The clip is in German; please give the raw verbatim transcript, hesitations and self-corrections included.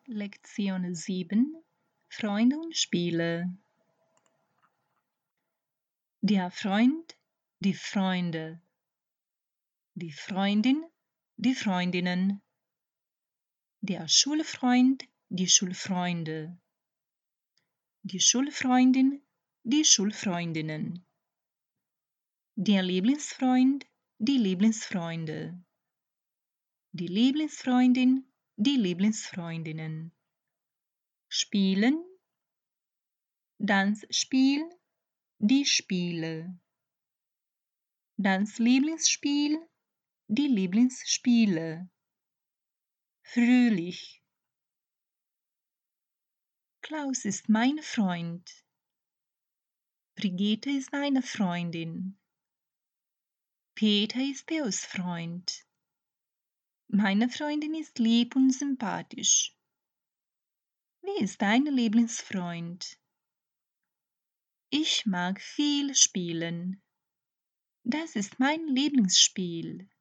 Lektion sieben Freunde und Spiele. Der Freund, die Freunde, die Freundin, die Freundinnen, der Schulfreund, die Schulfreunde, die Schulfreundin, die Schulfreundinnen, der Lieblingsfreund, die Lieblingsfreunde, die Lieblingsfreundin, die Lieblingsfreundinnen, Spielen, das Spiel, die Spiele, das Lieblingsspiel, die Lieblingsspiele, fröhlich. Klaus ist mein Freund. Brigitte ist eine Freundin. Peter ist Theos Freund. Meine Freundin ist lieb und sympathisch. Wie ist dein Lieblingsfreund? Ich mag viel spielen. Das ist mein Lieblingsspiel.